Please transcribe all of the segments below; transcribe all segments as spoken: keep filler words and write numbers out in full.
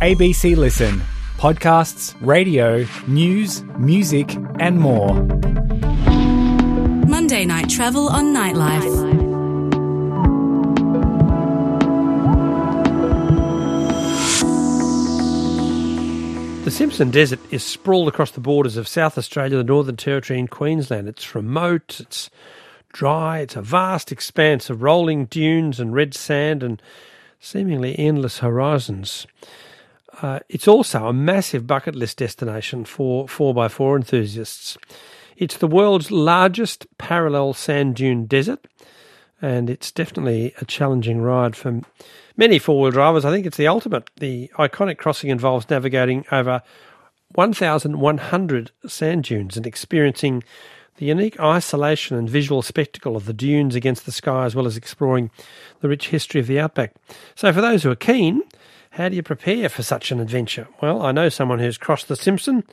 A B C Listen. Podcasts, radio, news, music and more. Monday Night Travel on Nightlife. The Simpson Desert is sprawled across the borders of South Australia, the Northern Territory and Queensland. It's remote, it's dry, it's a vast expanse of rolling dunes and red sand and seemingly endless horizons. Uh, it's also a massive bucket list destination for four by four enthusiasts. It's the world's largest parallel sand dune desert, and it's definitely a challenging ride for many four-wheel drivers. I think it's the ultimate. The iconic crossing involves navigating over one thousand one hundred sand dunes and experiencing the unique isolation and visual spectacle of the dunes against the sky, as well as exploring the rich history of the outback. So for those who are keen, how do you prepare for such an adventure? Well, I know someone who's crossed the Simpson,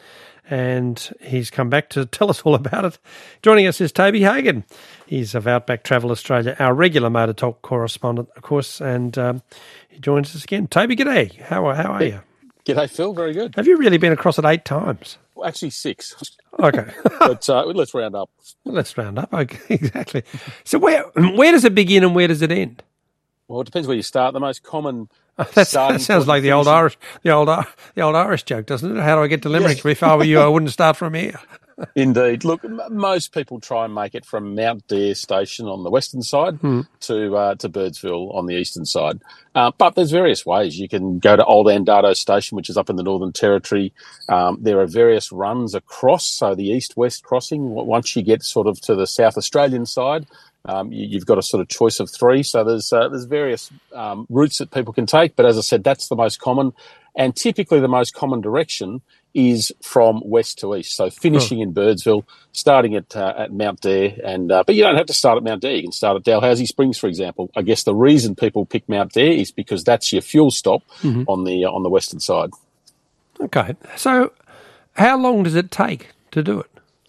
and he's come back to tell us all about it. Joining us is Toby Hagan. He's of Outback Travel Australia, our regular Motor Talk correspondent, of course, and um, he joins us again. Toby, g'day. How are, how are you? G'day, Phil. Very good. Have you really been across it eight times? Well, actually, six. Okay. but uh, let's round up. Let's round up. Okay, exactly. So where where does it begin and where does it end? Well, it depends where you start. The most common... That's, that sounds like the old Irish, the old, the old Irish joke, doesn't it? How do I get to Limerick? Yeah. If I were you, I wouldn't start from here. Indeed. Look, m- most people try and make it from Mount Dare Station on the western side hmm. to uh, to Birdsville on the eastern side. Uh, but there's various ways. You can go to Old Andado Station, which is up in the Northern Territory. Um, there are various runs across, so the east-west crossing. Once you get sort of to the South Australian side, Um, you, you've got a sort of choice of three, so there's uh, there's various um, routes that people can take. But as I said, that's the most common, and typically the most common direction is from west to east. So finishing oh. in Birdsville, starting at uh, at Mount Dare, and uh, but you don't have to start at Mount Dare. You can start at Dalhousie Springs, for example. I guess the reason people pick Mount Dare is because that's your fuel stop mm-hmm. on the uh, on the western side. Okay, so how long does it take to do it?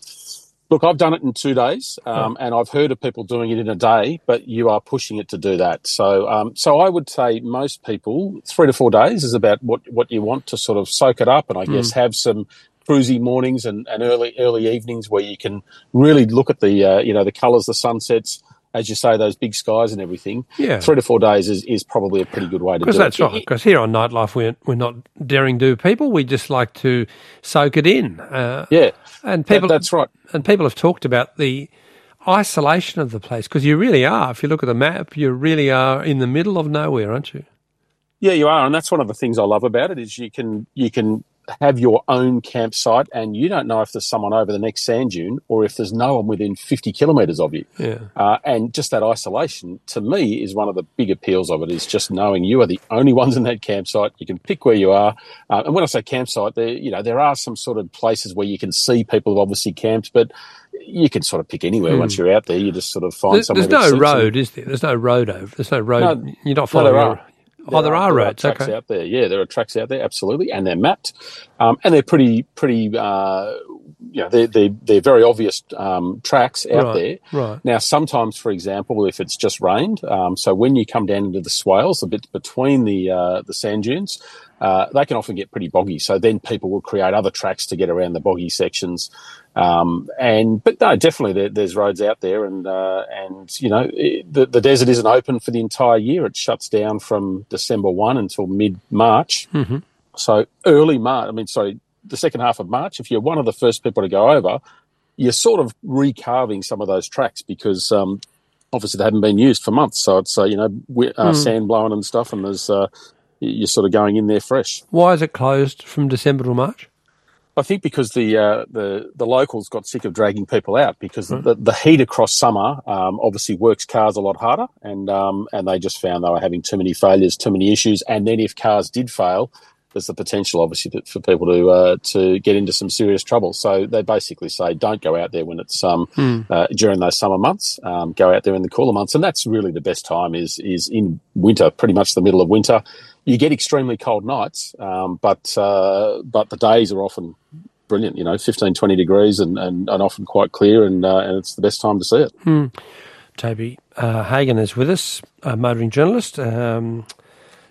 Look, I've done it in two days, um, oh. and I've heard of people doing it in a day, but you are pushing it to do that. So um, so I would say most people, three to four days is about what, what you want to sort of soak it up and I guess mm. have some cruisy mornings and, and early early evenings where you can really look at the, uh, you know, the colours, the sunsets, as you say, those big skies and everything. Yeah. Three to four days is, is probably a pretty good way to do it. Because that's right. Because here on Nightlife, we're, we're not daring do people. We just like to soak it in. Uh, yeah. And people, that, that's right. And people have talked about the isolation of the place, because you really are. If you look at the map, you really are in the middle of nowhere, aren't you? Yeah, you are, and that's one of the things I love about it is you can you can have your own campsite, and you don't know if there's someone over the next sand dune or if there's no one within fifty kilometres of you. Yeah. Uh, and just that isolation, to me, is one of the big appeals of it, is just knowing you are the only ones in that campsite. You can pick where you are. Uh, and when I say campsite, there, you know, there are some sort of places where you can see people who've obviously camped, but you can sort of pick anywhere mm. once you're out there. You just sort of find there's, somewhere. There's no road, them. is there? There's no road over. There's no road. No, you're not following. No, there There oh, there are, are roads. There are tracks okay. out there. Yeah, there are tracks out there, absolutely, and they're mapped, um, and they're pretty, pretty. Uh, you know, they're they're, they're very obvious um, tracks out right, there. Right. Now, sometimes, for example, if it's just rained, um, so when you come down into the swales, a bit between the uh, the sand dunes, uh, they can often get pretty boggy. So then people will create other tracks to get around the boggy sections. Um, and but no, definitely there, there's roads out there, and uh, and you know it, the the desert isn't open for the entire year. It shuts down from December first until mid March. Mm-hmm. So early March, I mean, sorry, the second half of March. If you're one of the first people to go over, you're sort of recarving some of those tracks because um, obviously they haven't been used for months. So it's uh, you know uh, mm. sand blowing and stuff, and there's uh, you're sort of going in there fresh. Why is it closed from December till March? I think because the uh, the the locals got sick of dragging people out because right. the, the heat across summer um, obviously works cars a lot harder, and um, and they just found they were having too many failures, too many issues, and then if cars did fail, there's the potential obviously to, for people to uh, to get into some serious trouble. So they basically say don't go out there when it's um hmm. uh, during those summer months. Um, go out there in the cooler months, and that's really the best time is is in winter, pretty much the middle of winter. You get extremely cold nights, um, but uh, but the days are often brilliant, you know, fifteen, twenty degrees and, and, and often quite clear, and uh, and it's the best time to see it. Hmm. Toby uh, Hagan is with us, a motoring journalist. Um,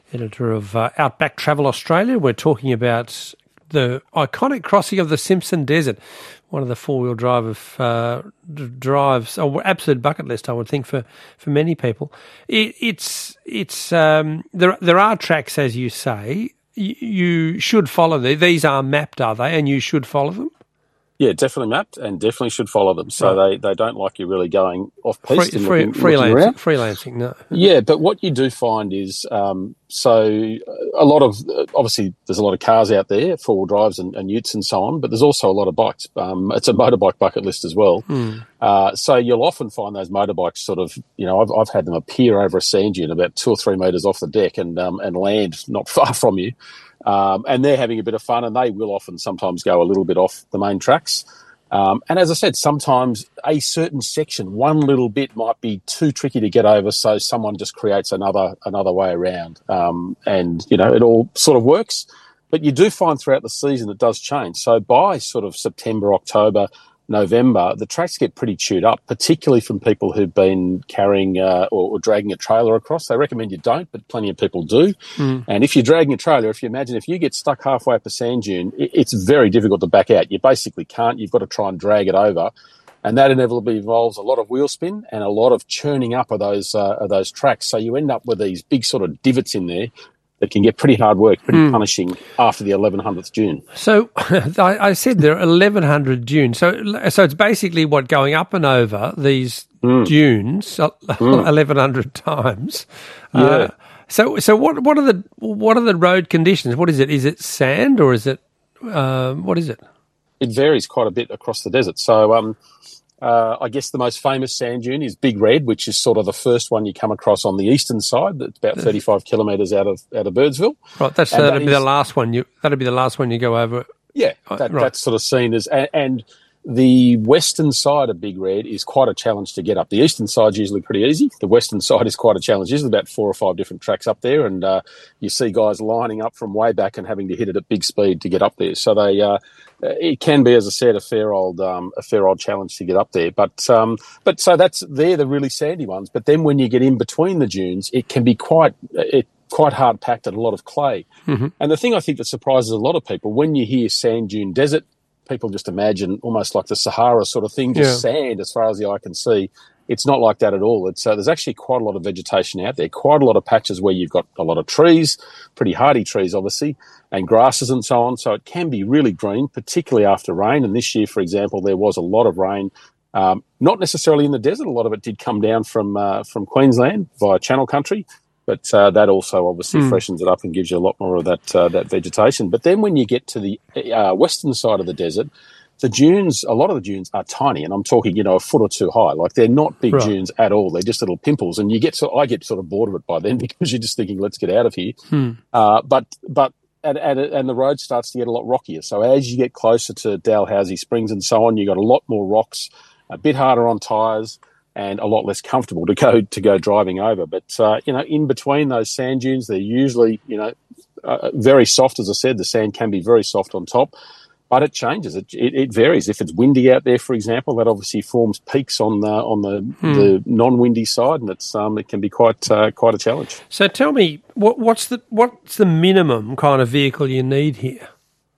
editor of uh, Outback Travel Australia. We're talking about the iconic crossing of the Simpson Desert, one of the four-wheel drive of, uh, drives, oh, absolute bucket list, I would think, for, for many people. It, it's it's um, there. There are tracks, as you say. Y- you should follow them. These are mapped, are they? And you should follow them. Yeah, definitely mapped, and definitely should follow them. So right. they, they don't like you really going off piste free, and free, looking, freelancing, looking around. Freelancing, no. Yeah, but what you do find is, um, so a lot of, obviously there's a lot of cars out there, four-wheel drives and, and utes and so on, but there's also a lot of bikes. Um, it's a motorbike bucket list as well. Mm. Uh, so you'll often find those motorbikes sort of, you know, I've, I've had them appear over a sand dune about two or three metres off the deck and um, and land not far from you. Um, and they're having a bit of fun, and they will often sometimes go a little bit off the main tracks. Um, and as I said, sometimes a certain section, one little bit might be too tricky to get over, so someone just creates another another way around. Um, and, you know, it all sort of works. But you do find throughout the season it does change. So by sort of September, October, November, the tracks get pretty chewed up, particularly from people who've been carrying uh, or, or dragging a trailer across. They recommend you don't, but plenty of people do. Mm. And if you're dragging a trailer, if you imagine if you get stuck halfway up a sand dune, it, it's very difficult to back out. You basically can't. You've got to try and drag it over. And that inevitably involves a lot of wheel spin and a lot of churning up of those, uh, of those tracks. So you end up with these big sort of divots in there that can get pretty hard work, pretty mm. punishing after the eleven hundredth dune. So I, I said there are eleven hundred dunes. So so it's basically what, going up and over these mm. dunes mm. eleven hundred times. Yeah. Uh, so so what what are the what are the road conditions? What is it? Is it sand or is it um, what is it? It varies quite a bit across the desert. So um, uh, I guess the most famous sand dune is Big Red, which is sort of the first one you come across on the eastern side. That's about thirty-five kilometres out of out of Birdsville. Right, that's and that'll that be is, the last one. You that'll be the last one you go over. Yeah, that, right. that's sort of seen as and, and the western side of Big Red is quite a challenge to get up. The eastern side's usually pretty easy. The western side is quite a challenge. There's about four or five different tracks up there, and uh, you see guys lining up from way back and having to hit it at big speed to get up there. So they, uh, it can be, as I said, a fair old, um, a fair old challenge to get up there. But, um, but so that's they're the really sandy ones. But then when you get in between the dunes, it can be quite it. quite hard packed and a lot of clay. Mm-hmm. And the thing I think that surprises a lot of people, when you hear sand dune desert, people just imagine almost like the Sahara sort of thing, just yeah. sand as far as the eye can see. It's not like that at all. It's uh, there's actually quite a lot of vegetation out there, quite a lot of patches where you've got a lot of trees, pretty hardy trees, obviously, and grasses and so on. So it can be really green, particularly after rain. And this year, for example, there was a lot of rain, um, not necessarily in the desert. A lot of it did come down from uh, from Queensland via Channel Country. But uh, that also obviously mm. freshens it up and gives you a lot more of that uh, that vegetation. But then when you get to the uh, western side of the desert, the dunes, a lot of the dunes are tiny, and I'm talking, you know, a foot or two high. Like they're not big right. dunes at all. They're just little pimples, and you get so I get sort of bored of it by then because you're just thinking, let's get out of here. Hmm. Uh, but but and, and, and the road starts to get a lot rockier. So as you get closer to Dalhousie Springs and so on, you got a lot more rocks, a bit harder on tyres, and a lot less comfortable to go to go driving over. But, uh, you know, in between those sand dunes, they're usually, you know, uh, very soft. As I said, the sand can be very soft on top, but it changes. It, it, it varies. If it's windy out there, for example, that obviously forms peaks on the on the, hmm. the non-windy side, and it's um, it can be quite uh, quite a challenge. So tell me, what, what's the what's the minimum kind of vehicle you need here?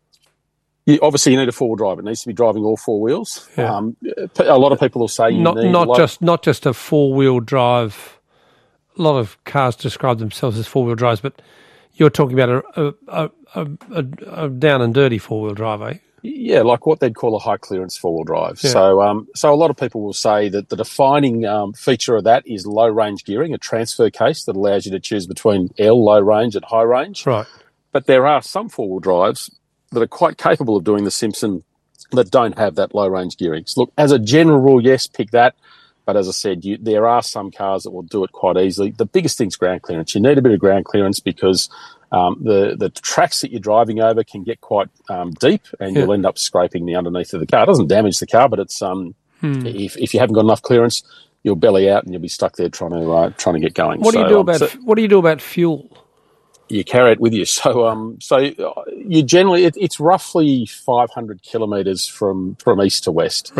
You, obviously, you need a four-wheel drive. It needs to be driving all four wheels. Yeah. Um, a lot of people will say you not need not like, just not just a four-wheel drive. A lot of cars describe themselves as four-wheel drives, but you're talking about a a, a, a, a down and dirty four-wheel drive, eh? Yeah, like what they'd call a high-clearance four-wheel drive. Yeah. So, um, so a lot of people will say that the defining um, feature of that is low-range gearing, a transfer case that allows you to choose between L, low range, and high range. Right. But there are some four-wheel drives that are quite capable of doing the Simpson that don't have that low-range gearing. So look, as a general rule, yes, pick that. But as I said, you, there are some cars that will do it quite easily. The biggest thing's ground clearance. You need a bit of ground clearance because um, the, the tracks that you're driving over can get quite um, deep, and yeah. you'll end up scraping the underneath of the car. It doesn't damage the car, but it's um, hmm. if, if you haven't got enough clearance, you'll belly out and you'll be stuck there trying to uh, trying to get going. What do you so, do um, about so, What do you do about fuel? You carry it with you. So, um, so you generally it, it's roughly five hundred kilometres from from east to west. Right.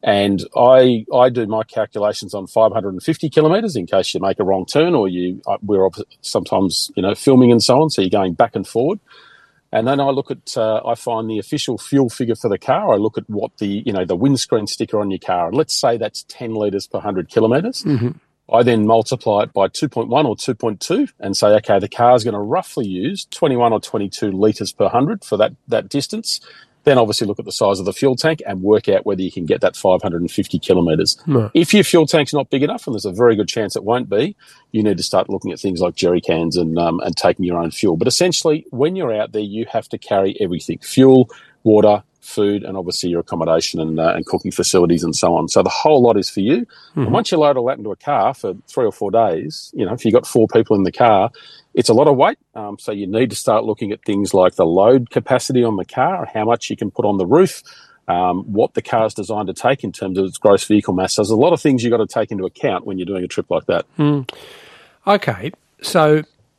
And I I do my calculations on five hundred fifty kilometres in case you make a wrong turn or you uh, we're sometimes you know filming and so on, so you're going back and forward. And then I look at uh, I find the official fuel figure for the car. I look at what the you know the windscreen sticker on your car, and let's say that's ten litres per one hundred kilometres. Mm-hmm. I then multiply it by two point one or two point two and say, okay, the car's going to roughly use twenty-one or twenty-two litres per one hundred for that that distance. Then obviously look at the size of the fuel tank and work out whether you can get that five hundred fifty kilometres. No. If your fuel tank's not big enough, and there's a very good chance it won't be, you need to start looking at things like jerry cans and um, and taking your own fuel. But essentially, when you're out there, you have to carry everything: fuel, water, food, and obviously your accommodation and, uh, and cooking facilities and so on. So the whole lot is for you. Mm-hmm. And once you load all that into a car for three or four days, you know, if you've got four people in the car, it's a lot of weight. Um, so you need to start looking at things like the load capacity on the car, how much you can put on the roof, um, what the car's designed to take in terms of its gross vehicle mass. So there's a lot of things you've got to take into account when you're doing a trip like that. Mm. Okay, so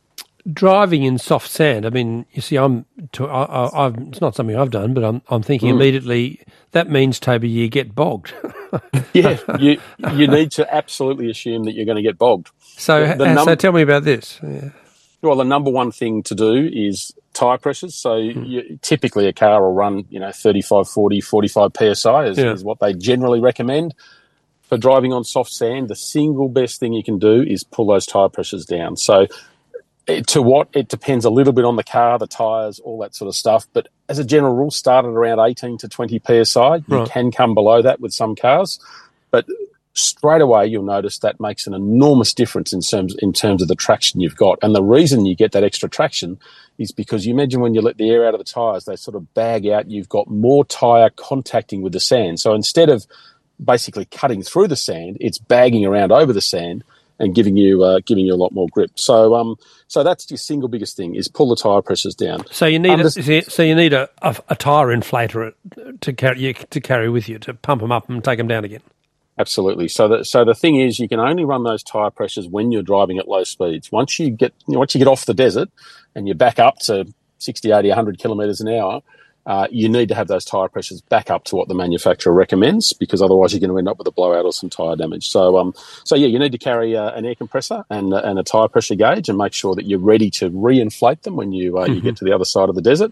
driving in soft sand. I mean, you see, I'm. To, I, I, I've, it's not something I've done, but I'm. I'm thinking mm. immediately. That means, Toby, you get bogged. yeah, you you need to absolutely assume that you're going to get bogged. So, the, the num- so tell me about this. Yeah. Well, the number one thing to do is tyre pressures. So mm. you, typically a car will run, you know, thirty-five, forty, forty-five P S I is, yeah. is what they generally recommend. For driving on soft sand, the single best thing you can do is pull those tyre pressures down. So it, to what? It depends a little bit on the car, the tyres, all that sort of stuff. But as a general rule, start at around eighteen to twenty P S I. You right. can come below that with some cars. But straight away you'll notice that makes an enormous difference in terms in terms of the traction you've got. And the reason you get that extra traction is because you imagine when you let the air out of the tyres, they sort of bag out. You've got more tyre contacting with the sand. So instead of basically cutting through the sand, it's bagging around over the sand and giving you uh, giving you a lot more grip. So um so that's your single biggest thing is pull the tyre pressures down. So you need Under- a, so you need a, a, a tyre inflator to carry to carry with you to pump them up and take them down again. Absolutely. So the so the thing is, you can only run those tyre pressures when you're driving at low speeds. Once you get once you get off the desert and you're back up to sixty, eighty, one hundred kilometres an hour, uh, you need to have those tyre pressures back up to what the manufacturer recommends, because otherwise you're going to end up with a blowout or some tyre damage. So um so yeah, you need to carry uh, an air compressor and uh, and a tyre pressure gauge, and make sure that you're ready to re-inflate them when you uh, mm-hmm. you get to the other side of the desert.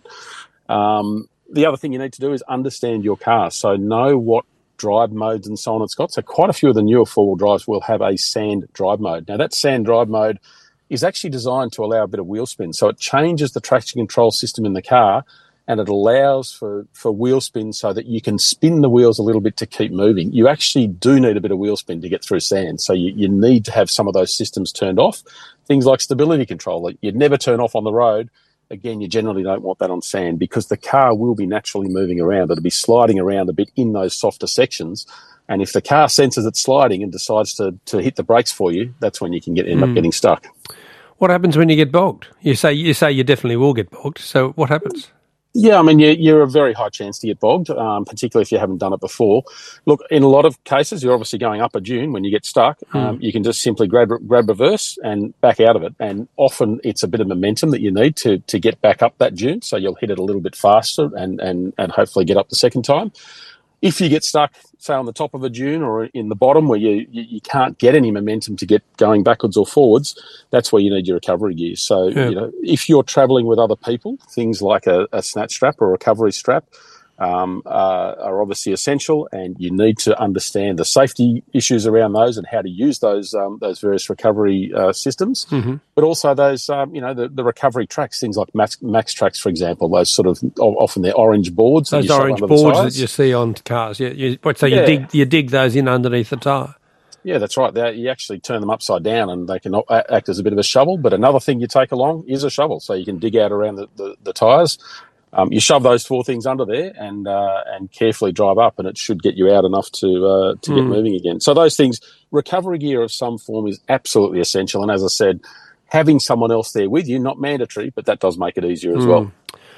Um, the other thing you need to do is understand your car. So know what drive modes and so on it's got. So quite a few of the newer four-wheel drives will have a sand drive mode. Now that sand drive mode is actually designed to allow a bit of wheel spin. So it changes the traction control system in the car, and it allows for, for wheel spin so that you can spin the wheels a little bit to keep moving. You actually do need a bit of wheel spin to get through sand. So you, you need to have some of those systems turned off. Things like stability control, you'd never turn off on the road. Again, you generally don't want that on sand, because the car will be naturally moving around. It'll be sliding around a bit in those softer sections. And if the car senses it's sliding and decides to, to hit the brakes for you, that's when you can get end mm. up getting stuck. What happens when you get bogged? You say you say you definitely will get bogged. So what happens? Yeah, I mean, you're, you're a very high chance to get bogged, um, particularly if you haven't done it before. Look, in a lot of cases, you're obviously going up a dune when you get stuck. Mm. Um, you can just simply grab grab reverse and back out of it. And often it's a bit of momentum that you need to to get back up that dune, so you'll hit it a little bit faster and, and, and hopefully get up the second time. If you get stuck, say, on the top of a dune or in the bottom where you, you, you can't get any momentum to get going backwards or forwards, that's where you need your recovery gear. So, yeah. you know, if you're travelling with other people, things like a, a snatch strap or a recovery strap um, uh, are obviously essential, and you need to understand the safety issues around those and how to use those um, those various recovery uh, systems. Mm-hmm. But also those, um, you know, the, the recovery tracks, things like Max, Max Tracks, for example, those sort of, often they're orange boards. Those orange boards that you see on cars. Yeah, you, so you, yeah. dig, you dig those in underneath the tyre. Yeah, that's right. They, you actually turn them upside down and they can act as a bit of a shovel. But another thing you take along is a shovel, so you can dig out around the, the, the tyres. Um, you shove those four things under there and uh, and carefully drive up, and it should get you out enough to uh, to mm. get moving again. So those things, recovery gear of some form is absolutely essential. And as I said, having someone else there with you, not mandatory, but that does make it easier as mm. well.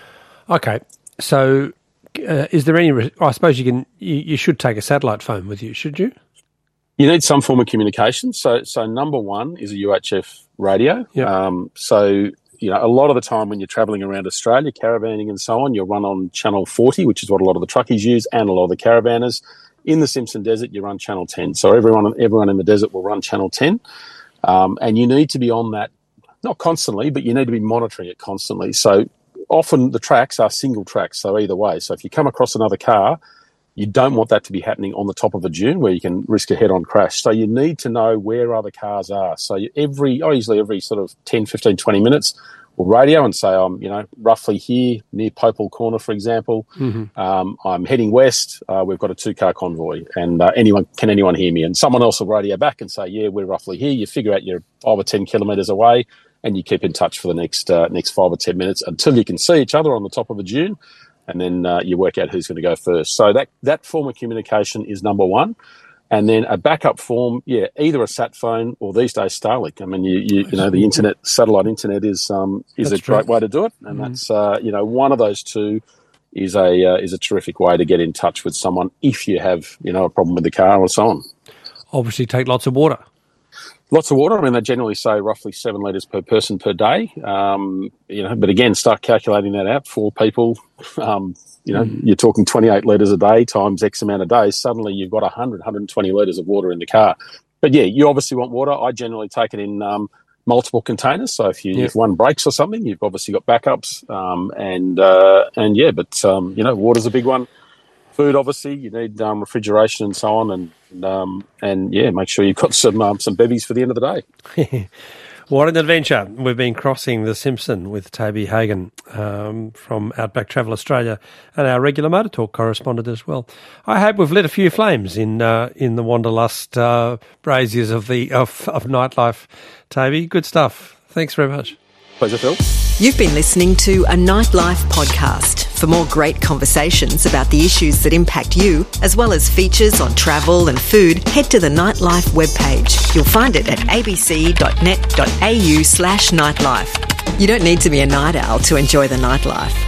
Okay, so uh, is there any? I suppose you can. You, you should take a satellite phone with you, should you? You need some form of communication. So so number one is a U H F radio. Yep. Um, so. You know, a lot of the time when you're travelling around Australia, caravanning and so on, you'll run on channel forty, which is what a lot of the truckies use and a lot of the caravanners. in the Simpson Desert, you run Channel ten. So everyone everyone in the desert will run Channel ten. Um, and you need to be on that, not constantly, but you need to be monitoring it constantly. So often the tracks are single tracks, so either way. So if you come across another car, you don't want that to be happening on the top of a dune where you can risk a head-on crash. So you need to know where other cars are. So you, every, oh, usually every sort of ten, fifteen, twenty minutes, we'll radio and say, I'm, you know, roughly here near Popal Corner, for example. Mm-hmm. Um, I'm heading west. Uh, we've got a two-car convoy, and uh, anyone can anyone hear me? And someone else will radio back and say, yeah, we're roughly here. You figure out you're five or ten kilometres away, and you keep in touch for the next uh, next five or ten minutes until you can see each other on the top of a dune. And then uh, you work out who's going to go first. So that, that form of communication is number one. And then a backup form, yeah, either a sat phone or these days Starlink. I mean, you you, you know, the internet, satellite internet is um is that's a great true. way to do it, and mm. that's uh you know one of those two is a uh, is a terrific way to get in touch with someone if you have you know a problem with the car or so on. Obviously, take lots of water. Lots of water. I mean, they generally say roughly seven litres per person per day. Um, you know, but again, start calculating that out for people. Um, you know, mm. you're talking twenty-eight litres a day times X amount of days. Suddenly, you've got one hundred, one hundred twenty litres of water in the car. But yeah, you obviously want water. I generally take it in um, multiple containers. So if you yeah. if one breaks or something, you've obviously got backups. Um, and uh, and yeah, but um, you know, water's a big one. Food, obviously, you need um, refrigeration and so on, and and, um, and yeah, make sure you've got some um, some bevies for the end of the day. What an adventure. We've been crossing the Simpson with Toby Hagan um, from Outback Travel Australia and our regular Motor Talk correspondent as well. I hope we've lit a few flames in uh, in the wanderlust uh, braziers of the of, of nightlife, Toby. Good stuff. Thanks very much. Pleasure, Phil. You've been listening to a Nightlife podcast. For more great conversations about the issues that impact you, as well as features on travel and food, head to the Nightlife webpage. You'll find it at abc.net.au slash nightlife. You don't need to be a night owl to enjoy the nightlife.